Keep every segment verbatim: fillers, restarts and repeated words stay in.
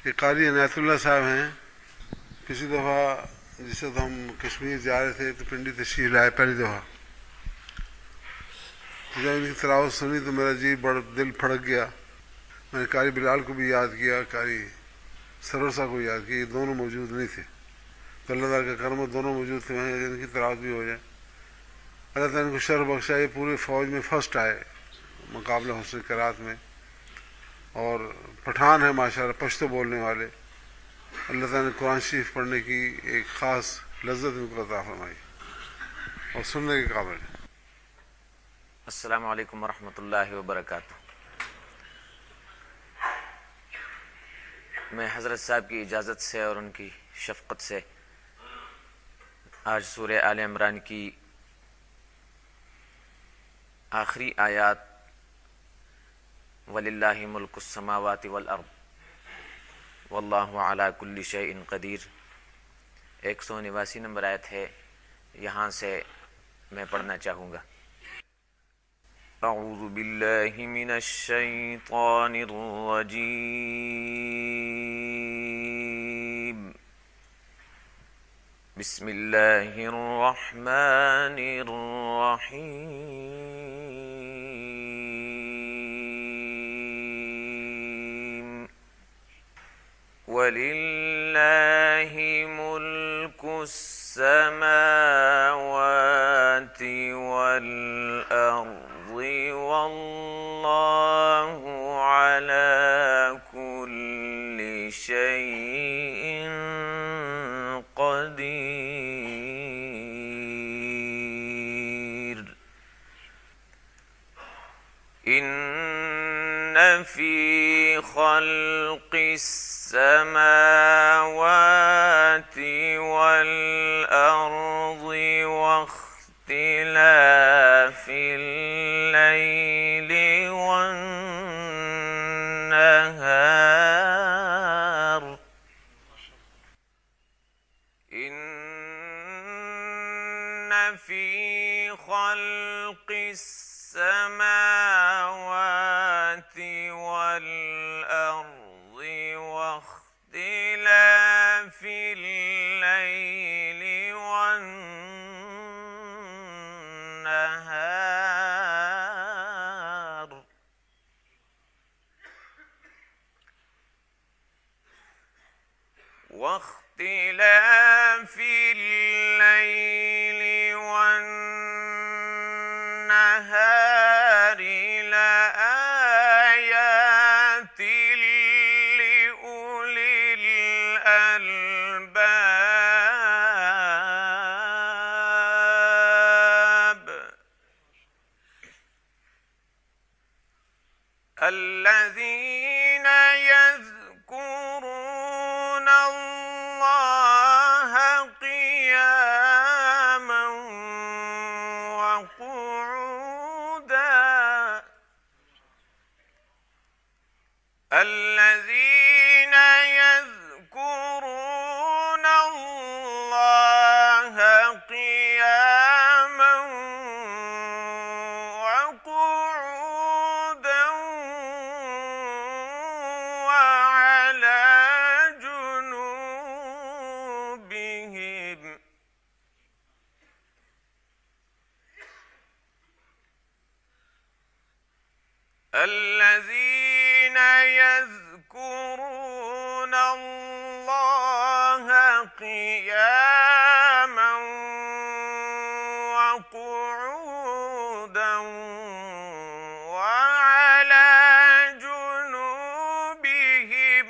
ये कारी इनायतुल्लाह साहब हैं। पिछली दफ़ा जिसे तो हम कश्मीर जा रहे थे तो पिंडी तशरीफ लाए पहली दफ़ा। जब इनकी तलावत सुनी तो मेरा जी बड़ा दिल फड़क गया। मैंने कारी बिलाल को भी याद किया, कारी सरोसा को याद किया। ये दोनों मौजूद नहीं थे तो अल्लाह ताला का करम दोनों मौजूद थे, वहीं इनकी तलावत भी हो जाए। अल्लाह ताला इनको शर्फ बख्शा, ये पूरे फ़ौज में फ़र्स्ट आए मुकाबला हुस्न क़िरात में, और पठान है माशाअल्लाह, पश्तो बोलने वाले। अल्लाह ताला ने कुरान शरीफ पढ़ने की एक ख़ास लज्जत इनको अता फरमाई और सुनने के काबिल है। अस्सलामु अलैकुम वरहमतुल्लाहि वबरकातुहू। मैं हज़रत साहब की इजाज़त से और उनकी शफ़क़त से आज सूरह आले इमरान की आखिरी आयात वलिल्लाहि मुल्कुस समावाति वल अर्द वल्लाहु अला कुल्लि शैइन क़दीर, एक सौ नवासी नंबर आयत है, यहाँ से मैं पढ़ना चाहूँगा। अऊज़ु बिल्लाहि मिनश शैतानिर रजीम, बिस्मिल्लाहिर रहमानिर रहीम। वलिल्लाहि मुल्कुस समावाति वल अर्दि वल्लाहु अला कुल्लि शैइन क़दीर। इन्न फी ख़ल्क़िस समावाति वल अर्दि वख्तिलाफिल लैलि वन्नहार इन्न फी ख़ल्क़िस समावाति वल अर्दि वख्तिलाफिल लैलि वन्नहार वाख्तिलाफिल लैलि वन्नहारि लआयातिन लिउलिल अलबाब الذين يذكرون الله قياما وقعودا الذين يذكرون الله قياما وقعودا وعلى جنوبهم الذين يذكرون الله قياما وقعودا وعلى جنوبهم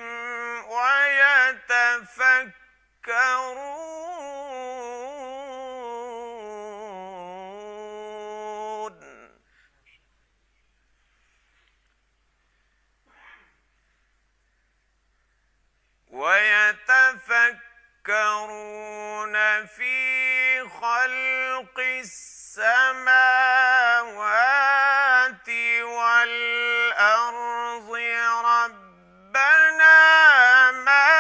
ويتفكرون ويتفكرون في خلق السماوات والأرض ربنا ما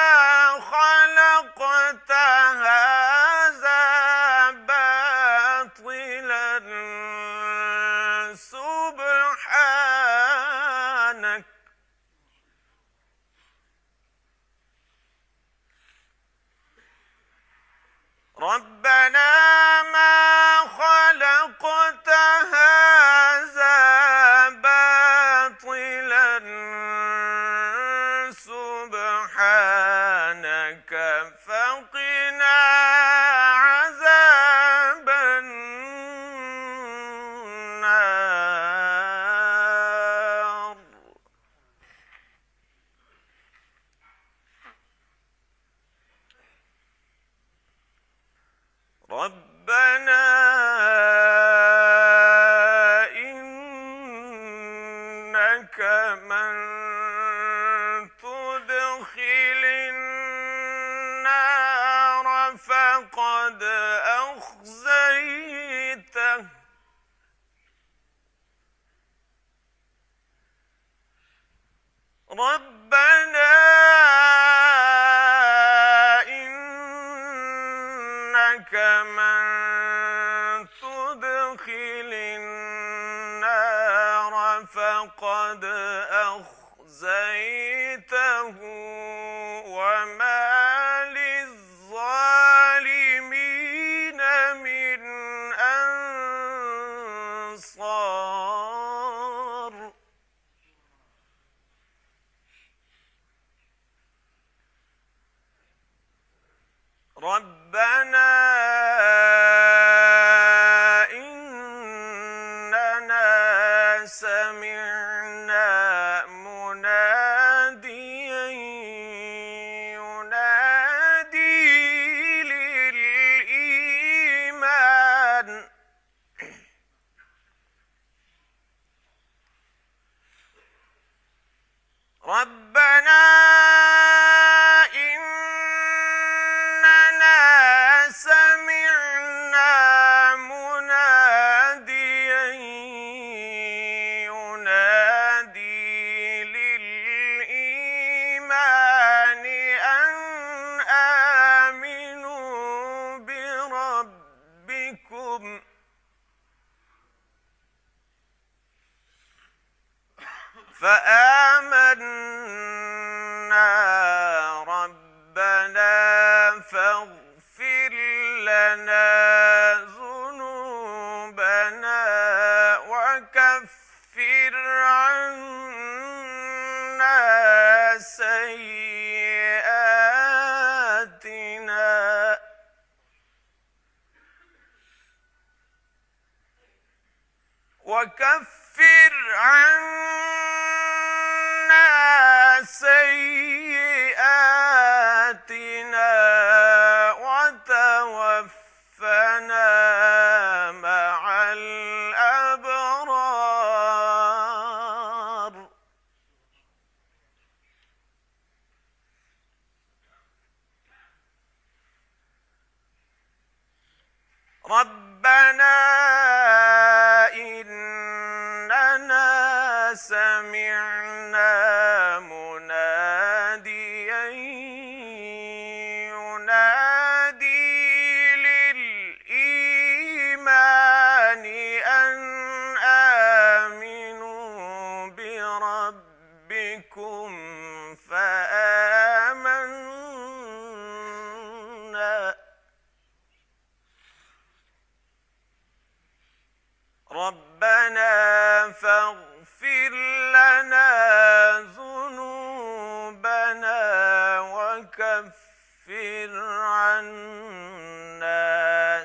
خلقت هذا باطلا سبحانك ربنا ما خلقت هذا باطلا سبحانك فقنا عذاب النار. ربنا إنك من تدخل النار فقد أخزيته ربنا إنك من تدخل النار فقد أخزيته وما للظالمين من أنصار. ربنا إننا سمعنا مناديا ينادي للإيمان ربنا سمعنا مناديا ينادي للإيمان أن آمنوا بربكم فآمنا ربنا فاغفر لنا ذنوبنا وكفر عنا سيئاتنا وكفر عنا سيئاتنا وتوفنا مع الأبرار. ربنا إننا سمعنا مناديا ينادي للإيمان أن آمنوا بربكم فآمنا ربنا فاغفر لنا ذنوبنا وكفر عنا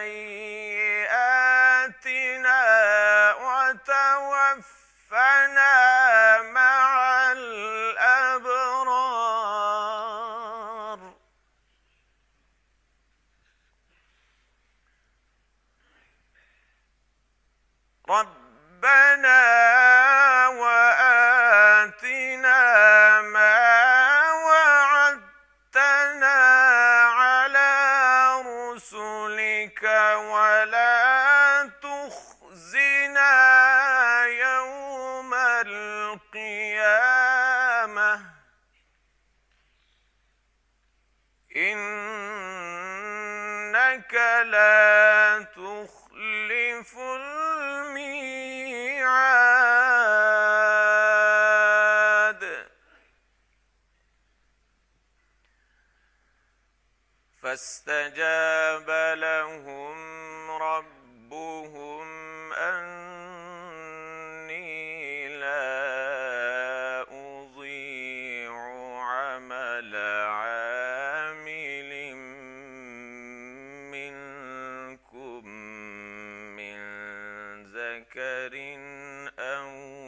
سيئاتنا وتوفنا مع الأبرار. ربنا وآتنا ما وعدتنا على رسلك ولا تخزنا يوم القيامة إنك لا تخلف الميعاد فاستجاب لهم ربهم أني لا أضيع عمل عامل منكم من ذكر أو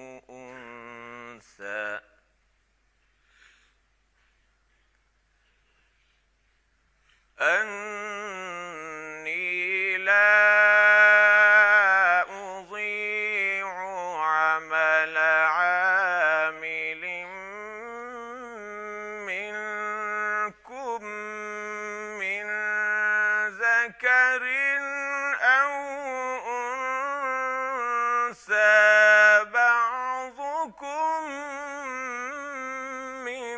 أنثى أني لا أضيع عمل عامل منكم من ذكر أو أنثى بعضكم من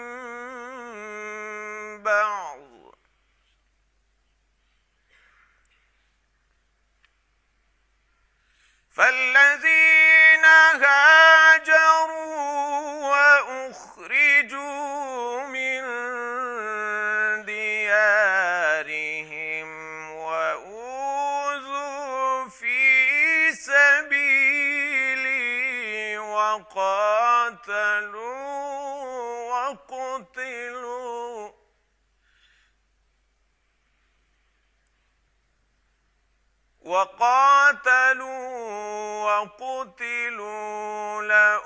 بعض فالذين هاجروا وأخرجوا من ديارهم وأوذوا في سبيلي وقاتلوا وقتلوا وقاتلوا وقتلوا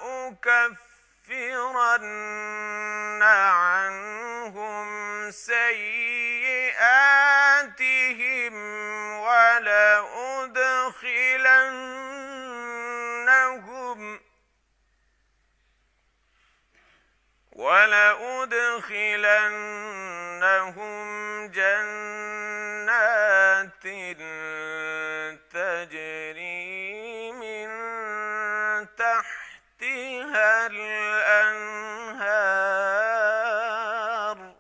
لأكفرن عنهم سيئاتهم ولأدخلنهم ولأدخلنهم جنات تجري من تحتها الأنهار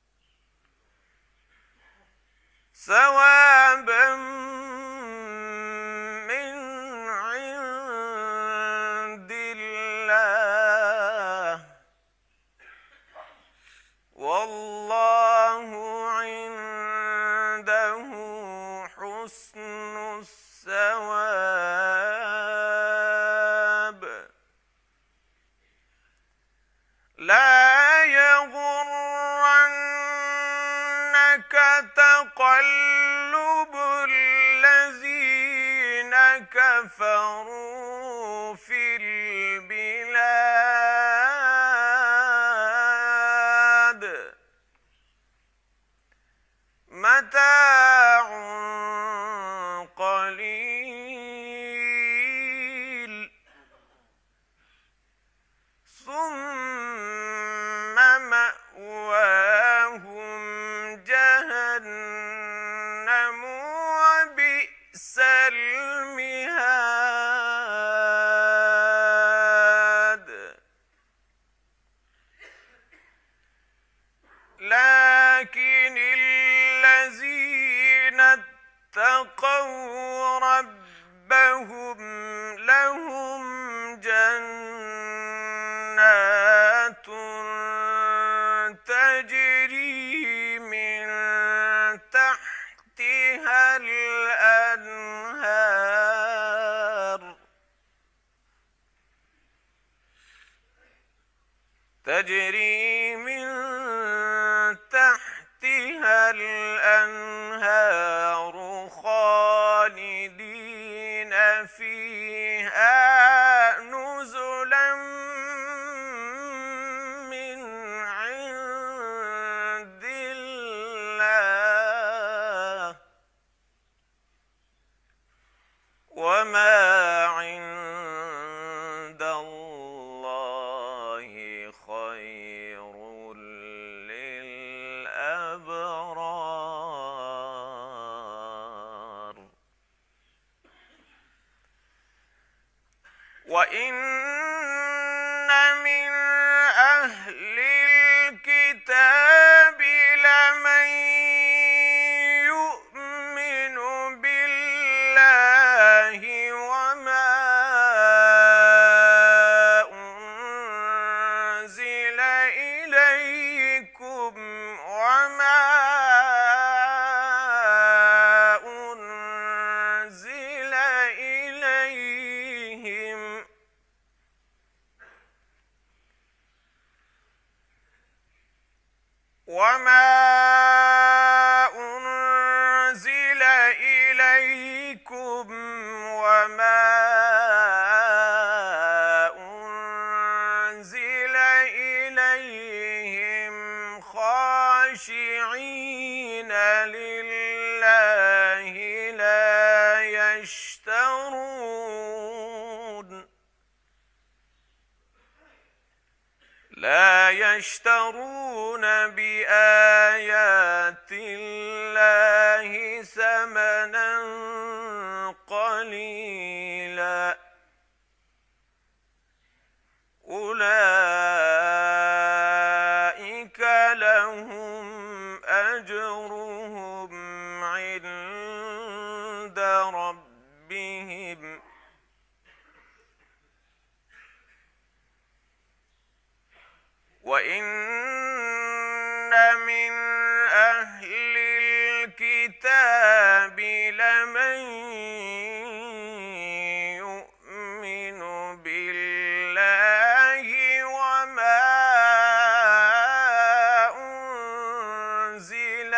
ثوابا من عند الله والله عنده حسن الثواب لا يغرنك تقلب الذين كفروا في البلاد متاع قليل ثم مأواهم جهنم وبئس المهاد لكن الذين اتقوا ربهم لهم جنات تجري من تحتها الأنهار تجري من تحتها الأنهار خالدين فيها نزلا من عند الله وما عند الله خير للأبرار وإن من أهل الكتاب لمن يؤمن بالله وما أنزل إليكم وما وما أنزل إليكم وما أنزل إليهم خاشعين لله لا يشترون لا يشترون بآيات الله ثمنا قليلا أولئك لهم أجرهم عند ربهم وإن من أهل الكتاب لمن يؤمن بالله وما أنزل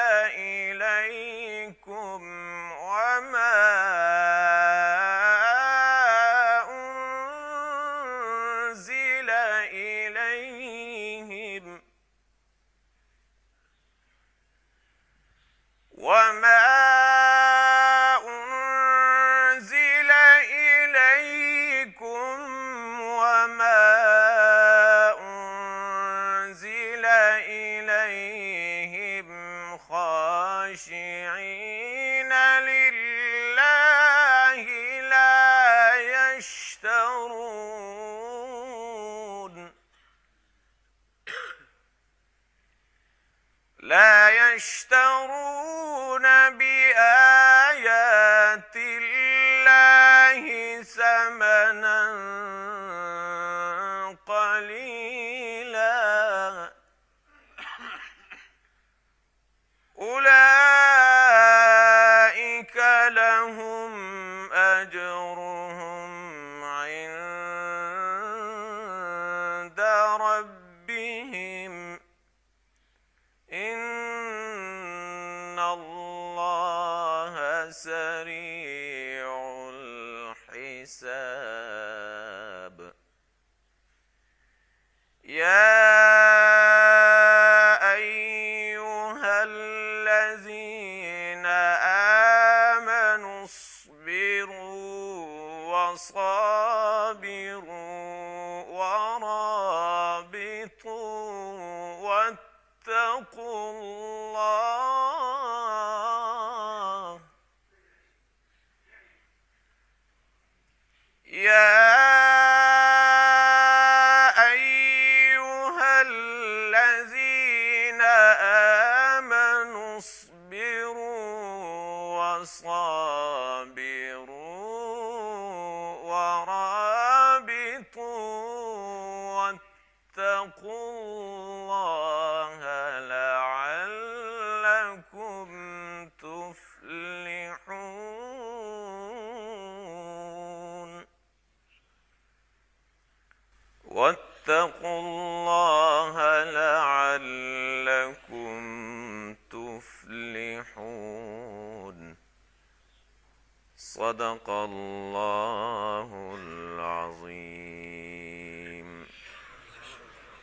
إليكم وما أنزل إليهم وما أنزل إليكم وما أنزل إليهم خاشعين لله لا يشترون لا يشترون بآيات الله ثمنا قليلا أولئك لهم أجرهم عند ربهم إن الله سريع الحساب يا أيها الذين آمنوا اصبروا وصابروا ورابطوا واتقوا الله يا أيها الذين آمنوا اصبروا وصابروا ورابطوا واتقوا الله لعلكم تفلحون واتقوا الله لعلكم تفلحون صدق الله العظيم.